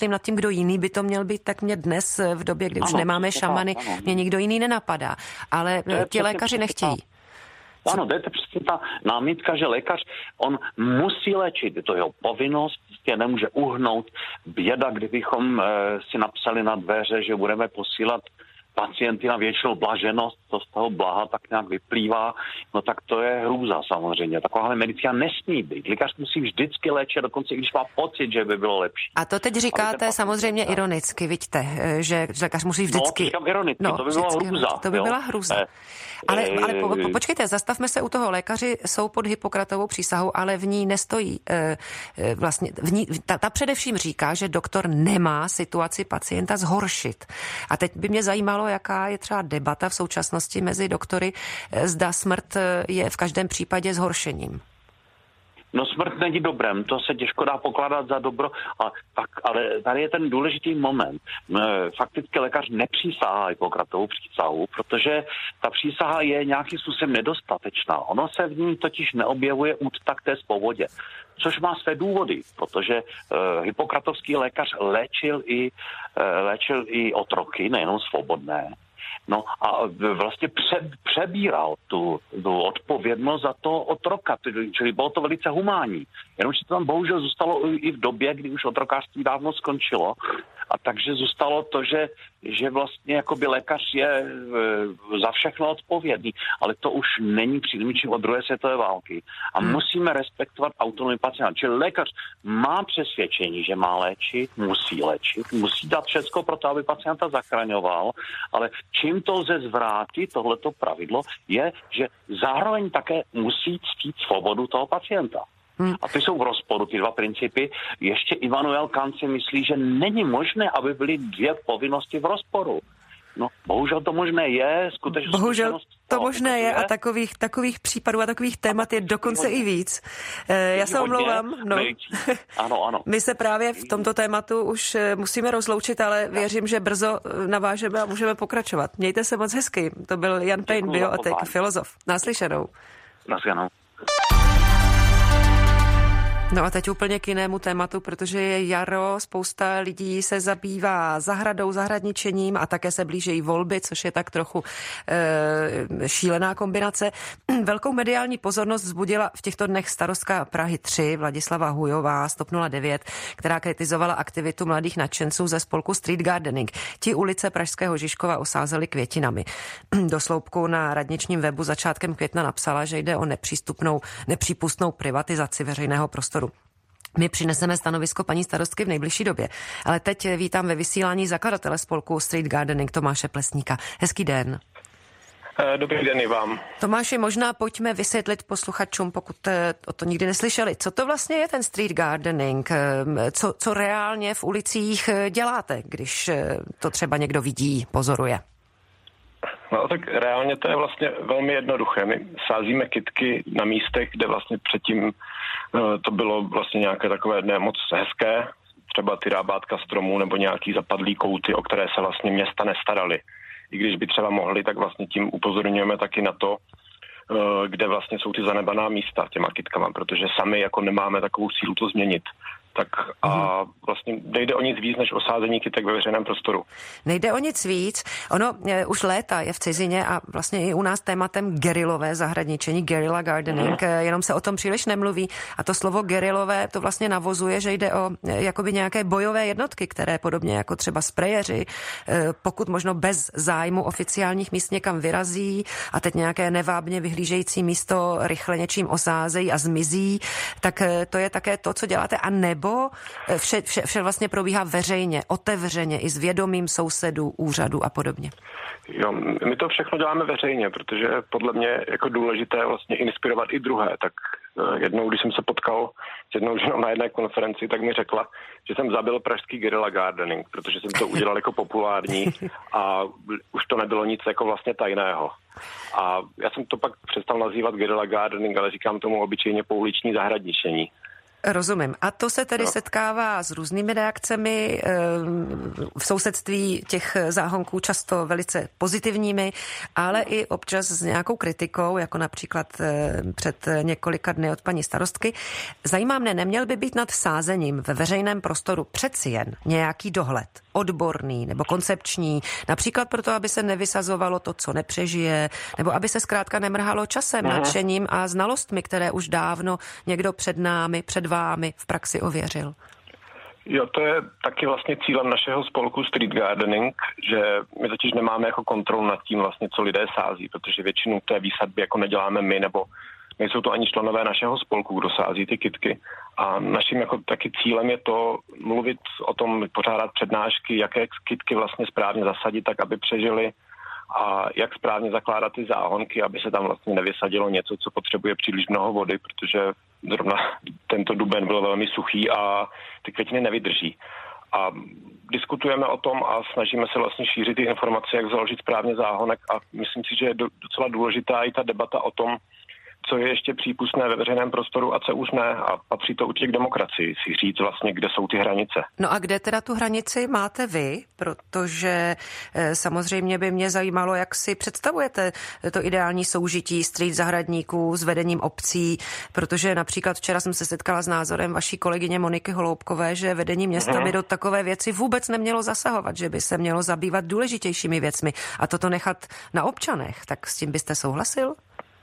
přemýšlím nad tím, kdo jiný by to měl být, tak mě dnes v době, kdy ano, už nemáme šamany, ano. mě nikdo jiný nenapadá. Ale ti lékaři nechtějí. Ano, to je přesně ta námitka, že lékař, on musí léčit, je to jeho povinnost, je nemůže uhnout. Běda, kdybychom e, si napsali na dveře, že budeme posílat pacienty na věčnou blaženost, to z toho blaha tak nějak vyplývá, no tak to je hrůza samozřejmě. Takováhle medicína nesmí být. Lékař musí vždycky léčit, dokonce i když má pocit, že by bylo lepší. A to teď říkáte samozřejmě tak ironicky, vidíte, že lékař musí vždycky... No, říkám ironicky, no, to by byla hrůza. To by jo? byla hrůza. Eh, ale, ale po, po, počkejte, zastavme se u toho. Lékaři jsou pod Hippokratovou přísahou, ale v ní nestojí. Eh, vlastně, v ní, ta, ta především říká, že doktor nemá situaci pacienta zhoršit. A teď by mě zajímalo, jaká je třeba debata v současnosti mezi doktory, zda smrt je v každém případě zhoršením. No smrt není dobrem, to se těžko dá pokládat za dobro, ale, tak, ale tady je ten důležitý moment. Fakticky lékař nepřísahá Hippokratovou přísahu, protože ta přísaha je nějakým způsobem nedostatečná. Ono se v ní totiž neobjevuje úcta k té svobodě, což má své důvody, protože uh, hippokratovský lékař léčil i, uh, léčil i otroky, nejenom svobodné. No a vlastně pře, přebíral tu, tu odpovědnost za to otroka, čili bylo to velice humánní. Jenomže to tam bohužel zůstalo i v době, kdy už otrokářství dávno skončilo. A takže zůstalo to, že, že vlastně jakoby lékař je e, za všechno odpovědný. Ale to už není příliš od druhé světové války. A hmm. musíme respektovat autonomii pacienta. Čili lékař má přesvědčení, že má léčit, musí léčit, musí dát všecko pro to, aby pacienta zachraňoval. Ale čím to lze zvrátit, tohleto pravidlo, je, že zároveň také musí ctít svobodu toho pacienta. Hmm. A ty jsou v rozporu, ty dva principy. Ještě Immanuel Kant si myslí, že není možné, aby byly dvě povinnosti v rozporu. No, bohužel to možné je, skutečně. Bohužel to možné je a takových, takových případů a takových témat je dokonce i víc. Já se omlouvám. No. Ano, ano. My se právě v tomto tématu už musíme rozloučit, ale věřím, že brzo navážeme a můžeme pokračovat. Mějte se moc hezky. To byl Jan Payne, bioetik, filozof. Naslyšenou. Naslyšenou. No a teď úplně k jinému tématu, protože je jaro, spousta lidí se zabývá zahradou, zahradničením a také se blíží volby, což je tak trochu e, šílená kombinace. Velkou mediální pozornost vzbudila v těchto dnech starostka Prahy tři, Vladislava Hujová z TOP nula devět, která kritizovala aktivitu mladých nadšenců ze spolku Street Gardening. Ti ulice pražského Žižkova osázeli květinami. Do sloupku na radničním webu začátkem května napsala, že jde o nepřístupnou, nepřípustnou privatizaci veřejného prostoru. My přineseme stanovisko paní starostky v nejbližší době. Ale teď vítám ve vysílání zakladatele spolku Street Gardening Tomáše Plesníka. Hezký den. Dobrý den i vám. Tomáši, možná pojďme vysvětlit posluchačům, pokud o to nikdy neslyšeli. Co to vlastně je ten street gardening? Co, co reálně v ulicích děláte, když to třeba někdo vidí, pozoruje? No tak reálně to je vlastně velmi jednoduché. My sázíme kytky na místech, kde vlastně předtím to bylo vlastně nějaké takové ne moc hezké, třeba ty rábátka stromů nebo nějaký zapadlý kouty, o které se vlastně města nestaraly. I když by třeba mohli, tak vlastně tím upozorňujeme taky na to, kde vlastně jsou ty zanebaná místa těma kytkama, protože sami jako nemáme takovou sílu to změnit. Tak a vlastně nejde o nic víc, než osázení kytek ve veřejném prostoru. Nejde o nic víc. Ono je, už léta je v cizině a vlastně i u nás tématem gerilové zahradničení, guerrilla gardening, mm. jenom se o tom příliš nemluví. A to slovo gerilové to vlastně navozuje, že jde o jakoby nějaké bojové jednotky, které podobně jako třeba sprejeři, pokud možno bez zájmu oficiálních míst někam vyrazí a teď nějaké nevábně vyhlížející místo rychle něčím osázejí a zmizí, tak to je také to, co děláte, a nebo vše, vše, vše vlastně probíhá veřejně, otevřeně, i s vědomím sousedů, úřadů a podobně. Jo, my to všechno děláme veřejně, protože podle mě jako důležité vlastně inspirovat i druhé. Tak jednou, když jsem se potkal s jednou ženou na jedné konferenci, tak mi řekla, že jsem zabil pražský guerilla gardening, protože jsem to udělal jako populární a už to nebylo nic jako vlastně tajného. A já jsem to pak přestal nazývat guerilla gardening, ale říkám tomu obyčejně pouliční zahradničení. Rozumím. A to se tedy no. setkává s různými reakcemi v sousedství těch záhonků, často velice pozitivními, ale i občas s nějakou kritikou, jako například před několika dny od paní starostky. Zajímá mne, neměl by být nad sázením ve veřejném prostoru přeci jen nějaký dohled, odborný nebo koncepční, například proto, aby se nevysazovalo to, co nepřežije, nebo aby se zkrátka nemrhalo časem, Aha. nadšením a znalostmi, které už dávno někdo před námi, před vámi v praxi ověřil. Jo, to je taky vlastně cílem našeho spolku Street Gardening, že my totiž nemáme jako kontrolu nad tím vlastně, co lidé sází, protože většinu té výsadby jako neděláme my, nebo nejsou to ani členové našeho spolku, kdo sází ty kytky. A naším jako taky cílem je to mluvit o tom, pořádat přednášky, jaké kytky vlastně správně zasadit, tak aby přežili, a jak správně zakládat ty záhonky, aby se tam vlastně nevysadilo něco, co potřebuje příliš mnoho vody, protože zrovna tento duben byl velmi suchý a ty květiny nevydrží. A diskutujeme o tom a snažíme se vlastně šířit ty informace, jak založit správně záhonek, a myslím si, že je docela důležitá i ta debata o tom, co je ještě přípustné ve veřejném prostoru a co už ne, a patří to určitě k demokracii, si říct vlastně, kde jsou ty hranice. No a kde teda tu hranici máte vy? Protože e, samozřejmě by mě zajímalo, jak si představujete to ideální soužití street zahradníků s vedením obcí, protože například včera jsem se setkala s názorem vaší kolegyně Moniky Holoubkové, že vedení města hmm. by do takové věci vůbec nemělo zasahovat, že by se mělo zabývat důležitějšími věcmi a toto nechat na občanech. Tak s tím byste souhlasil?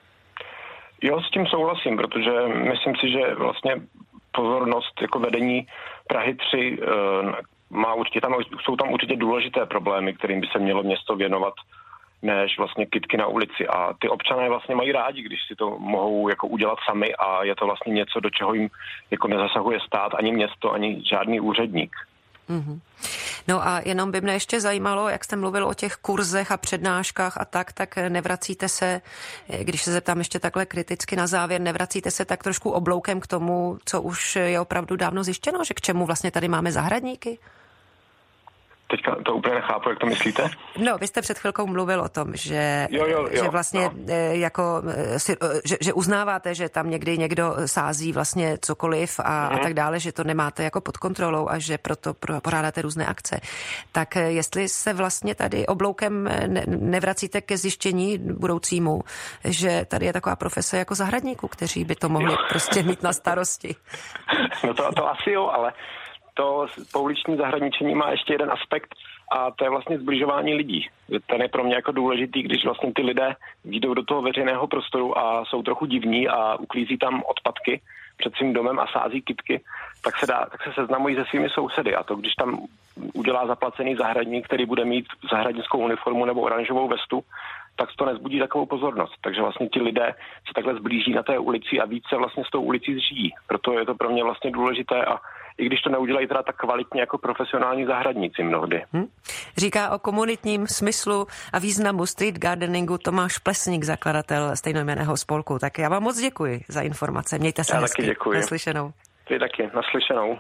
Jo, s tím souhlasím, protože myslím si, že vlastně pozornost jako vedení Prahy tři má určitě, tam jsou tam určitě důležité problémy, kterým by se mělo město věnovat, než vlastně kytky na ulici. A ty občané vlastně mají rádi, když si to mohou jako udělat sami, a je to vlastně něco, do čeho jim jako nezasahuje stát, ani město, ani žádný úředník. Mm-hmm. No a jenom by mě ještě zajímalo, jak jste mluvil o těch kurzech a přednáškách a tak, tak nevracíte se, když se zeptám ještě takhle kriticky na závěr, nevracíte se tak trošku obloukem k tomu, co už je opravdu dávno zjištěno, že k čemu vlastně tady máme zahradníky? Teďka to úplně nechápu, jak to myslíte? No, vy jste před chvilkou mluvil o tom, že, jo, jo, jo, že vlastně no. jako, že, že uznáváte, že tam někdy někdo sází vlastně cokoliv a, mm. a tak dále, že to nemáte jako pod kontrolou a že proto pořádáte různé akce. Tak jestli se vlastně tady obloukem ne, nevracíte ke zjištění budoucímu, že tady je taková profese jako zahradníků, kteří by to mohli jo. prostě mít na starosti. No to, to asi jo, ale to pouliční zahradničení má ještě jeden aspekt, a to je vlastně zbližování lidí. Ten je pro mě jako důležitý, když vlastně ty lidé jdou do toho veřejného prostoru a jsou trochu divní a uklízí tam odpadky před svým domem a sází kytky, tak se, dá, tak se seznamují se svými sousedy. A to, když tam udělá zaplacený zahradník, který bude mít zahradnickou uniformu nebo oranžovou vestu, tak to nezbudí takovou pozornost. Takže vlastně ti lidé se takhle zblíží na té ulici a více vlastně s tou ulicí zžijí. Proto je to pro mě vlastně důležité, a i když to neudělají teda tak kvalitně jako profesionální zahradníci mnohdy. Hmm. Říká o komunitním smyslu a významu street gardeningu Tomáš Plesník, zakladatel stejnojmenného spolku. Tak já vám moc děkuji za informace. Mějte se já hezky. Taky děkuji. Naslyšenou. Ty taky. Naslyšenou.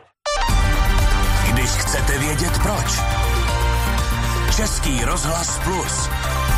Když chcete vědět proč. Český rozhlas Plus.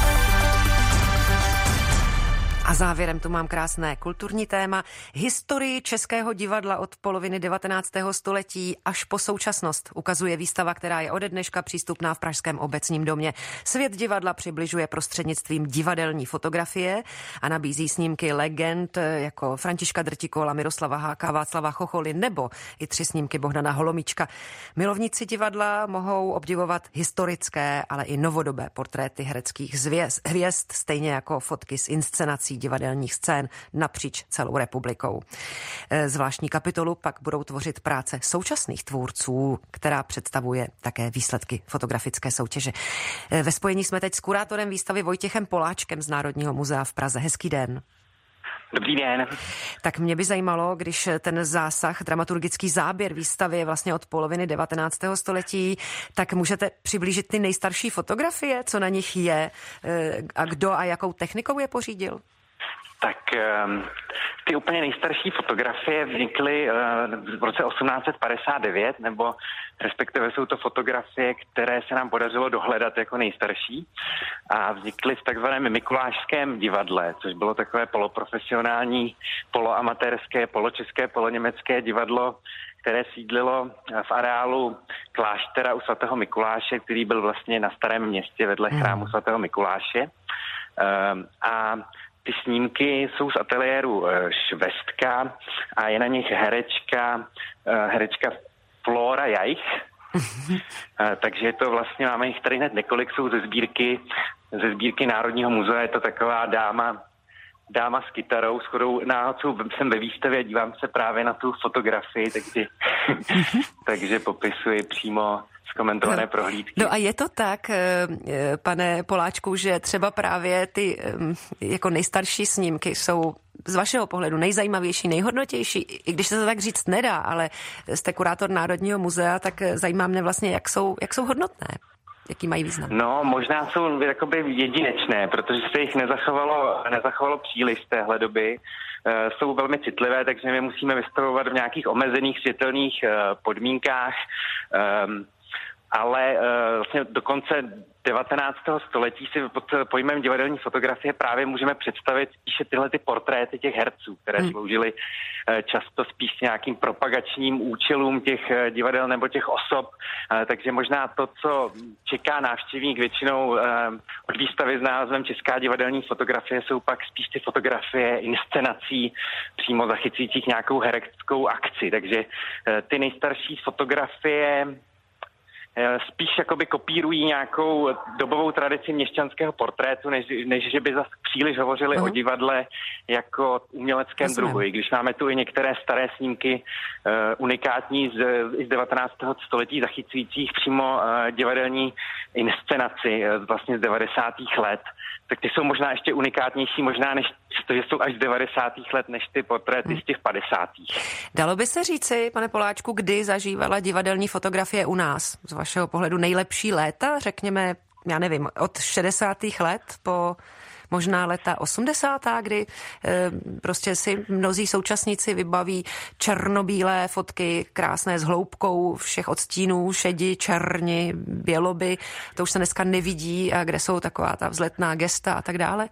A závěrem tu mám krásné kulturní téma. Historii českého divadla od poloviny devatenáctého století až po současnost ukazuje výstava, která je ode dneška přístupná v Pražském obecním domě. Svět divadla přibližuje prostřednictvím divadelní fotografie a nabízí snímky legend jako Františka Drtikola, Miroslava Háka, Václava Chocholy nebo i tři snímky Bohdana Holomíčka. Milovníci divadla mohou obdivovat historické, ale i novodobé portréty hereckých hvězd, stejně jako fotky z inscenací divadelních scén napříč celou republikou. Zvláštní kapitolu pak budou tvořit práce současných tvůrců, která představuje také výsledky fotografické soutěže. Ve spojení jsme teď s kurátorem výstavy Vojtěchem Poláčkem z Národního muzea v Praze. Hezký den. Dobrý den. Tak mě by zajímalo, když ten zásah, dramaturgický záběr výstavy je vlastně od poloviny devatenáctého století, tak můžete přiblížit ty nejstarší fotografie, co na nich je a kdo a jakou technikou je pořídil? Tak ty úplně nejstarší fotografie vznikly v roce osmnáct set padesát devět, nebo respektive jsou to fotografie, které se nám podařilo dohledat jako nejstarší a vznikly v takzvaném Mikulášském divadle, což bylo takové poloprofesionální, poloamatérské, poločeské, poloněmecké divadlo, které sídlilo v areálu kláštera u svatého Mikuláše, který byl vlastně na Starém Městě vedle chrámu svatého Mikuláše. A ty snímky jsou z ateliéru Švestka a je na nich herečka, herečka Flora Jaich. Takže je to vlastně, máme jich tady hned několik, jsou ze sbírky, ze sbírky Národního muzea, je to taková dáma, dáma s kytarou, shodou náhodou jsem ve výstavě, dívám se právě na tu fotografii, takže, takže popisuji přímo zkomentované prohlídky. No a je to tak, pane Poláčku, že třeba právě ty jako nejstarší snímky jsou z vašeho pohledu nejzajímavější, nejhodnotější, i když se to tak říct nedá, ale jste kurátor Národního muzea, tak zajímá mě vlastně, jak jsou, jak jsou hodnotné. Jaký mají význam? No, možná jsou jakoby jedinečné, protože se jich nezachovalo, nezachovalo příliš z téhle doby. E, jsou velmi citlivé, takže my musíme vystavovat v nějakých omezených světelných e, podmínkách, e, ale e, vlastně dokonce devatenáctého století si pod pojmem divadelní fotografie právě můžeme představit spíše tyhle ty portréty těch herců, které hmm. sloužily často spíš nějakým propagačním účelům těch divadel nebo těch osob. Takže možná to, co čeká návštěvník většinou od výstavy s názvem Česká divadelní fotografie, jsou pak spíš ty fotografie inscenací přímo zachycujících nějakou hereckou akci. Takže ty nejstarší fotografie spíš jakoby kopírují nějakou dobovou tradici měšťanského portrétu, než, než že by zase příliš hovořili uh-huh. o divadle jako uměleckém Jasně. druhu. I když máme tu i některé staré snímky uh, unikátní z, z devatenáctého století zachycujících přímo uh, divadelní inscenaci uh, vlastně z devadesátých let, tak ty jsou možná ještě unikátnější, možná než to, že jsou až z devadesátých let, než ty portréty hmm. z těch padesátých. Dalo by se říci, pane Poláčku, kdy zažívala divadelní fotografie u nás? Z vašeho pohledu nejlepší léta, řekněme, já nevím, od šedesátých let po možná léta osmdesátá, kdy e, prostě si mnozí současníci vybaví černobílé fotky, krásné s hloubkou všech odstínů, šedi, černi, běloby, to už se dneska nevidí, a kde jsou taková ta vzletná gesta a tak dále?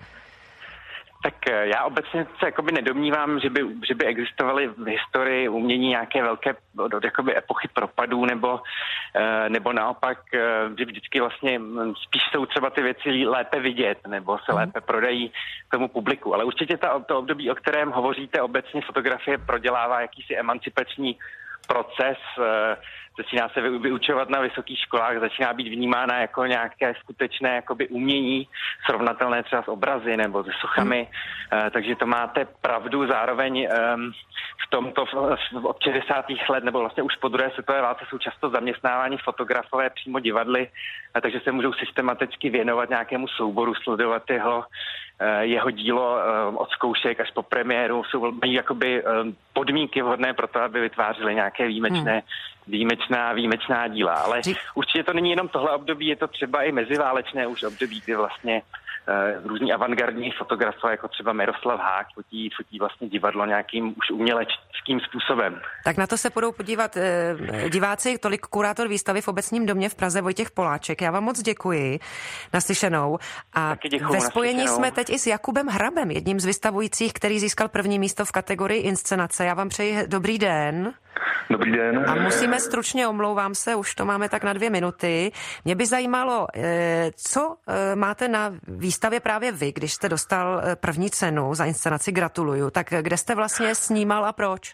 Tak já obecně se jakoby nedomnívám, že by, že by existovaly v historii umění nějaké velké jakoby epochy propadů, nebo, nebo naopak, že vždycky vlastně spíš jsou třeba ty věci lépe vidět, nebo se lépe prodají tomu publiku. Ale určitě ta, to období, o kterém hovoříte, obecně fotografie prodělává jakýsi emancipační proces, začíná se vyučovat na vysokých školách, začíná být vnímána jako nějaké skutečné jakoby umění, srovnatelné třeba s obrazy nebo se sochami, hmm. takže to máte pravdu. Zároveň v tomto od šedesátých let nebo vlastně už po druhé světové válce jsou často zaměstnávání fotografové přímo divadly, takže se můžou systematicky věnovat nějakému souboru, sledovat jeho jeho dílo od zkoušek až po premiéru, jsou mají jakoby podmínky vhodné pro to, aby vytvářely nějaké výjimečné, hmm. výjimečná, výjimečná díla. Ale určitě to není jenom tohle období, je to třeba i meziválečné už období, kdy vlastně uh, různí avantgardní fotografové, jako třeba Miroslav Hák, fotí, fotí vlastně divadlo nějakým už uměleckým způsobem. Tak na to se budou podívat eh, diváci, tolik kurátor výstavy v Obecním domě v Praze Vojtěch Poláček. Já vám moc děkuji. Naslyšenou. A děkuju, ve spojení naslyšenou. jsme teď i s Jakubem Hrabem, jedním z vystavujících, který získal první místo v kategorii inscenace. Já vám přeji dobrý den. Dobrý den. A musíme stručně, omlouvám se, už to máme tak na dvě minuty. Mě by zajímalo, co máte na výstavě právě vy, když jste dostal první cenu za inscenaci, gratuluju. Tak kde jste vlastně snímal a proč?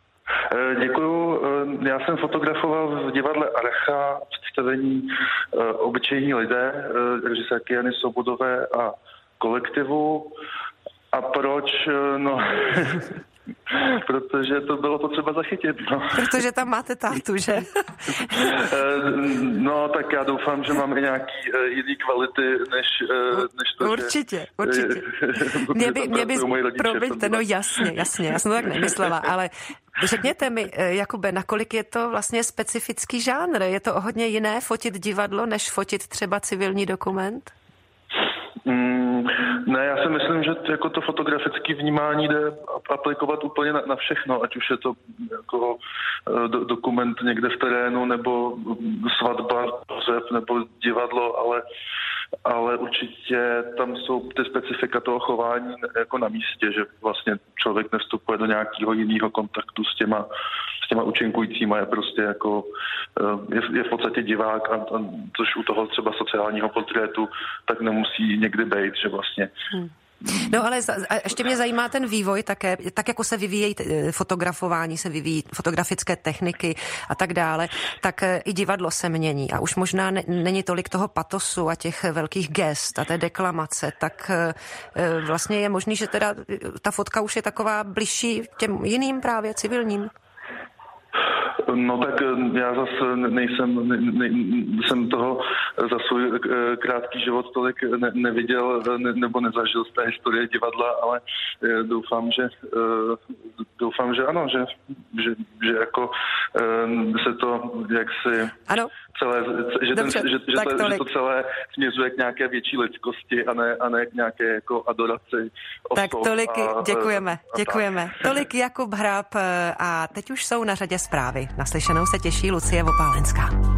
Děkuju. Já jsem fotografoval v divadle Archa představení Obyčejní lidé, režisérky Jany Sobodové a kolektivu. A proč? No... Protože to bylo potřeba zachytit. No. Protože tam máte tátu, že? No, tak já doufám, že mám i nějaký jiný kvality, než, než to, určitě, že... Určitě, Mě by, mě by, promiňte, no jasně, jasně, já jsem to tak nemyslela, ale řekněte mi, Jakube, nakolik je to vlastně specifický žánr? Je to hodně jiné fotit divadlo, než fotit třeba civilní dokument? Mm. Mm, ne, já si myslím, že to, jako to fotografické vnímání jde aplikovat úplně na, na všechno, ať už je to jako do, dokument někde v terénu, nebo svatba, hřeb, nebo divadlo, ale ale určitě tam jsou ty specifika toho chování jako na místě, že vlastně člověk nevstupuje do nějakého jiného kontaktu s těma, s těma účinkujícíma, je prostě jako, je, je v podstatě divák, a, a což u toho třeba sociálního portrétu tak nemusí někdy být, že vlastně. Hmm. No ale ještě mě zajímá ten vývoj také, tak jako se vyvíjejí fotografování, se vyvíjí fotografické techniky a tak dále, tak i divadlo se mění a už možná ne, není tolik toho patosu a těch velkých gest a té deklamace, tak vlastně je možný, že teda ta fotka už je taková bližší těm jiným právě civilním. No tak já zase nejsem, ne, ne, jsem toho za svůj krátký život tolik ne, neviděl ne, nebo nezažil z té historie divadla, ale doufám, že doufám, že ano, že, že, že jako se to jaksi ano. celé, že, Dobře, ten, že, že, to, že to celé směřuje k nějaké větší lidskosti a ne, a ne k nějaké jako adoraci osob. Tak tolik a, děkujeme, a děkujeme. Tak. Tolik Jakub Hrab a teď už jsou na řadě zprávy. Naslyšenou se těší Lucie Opálenská.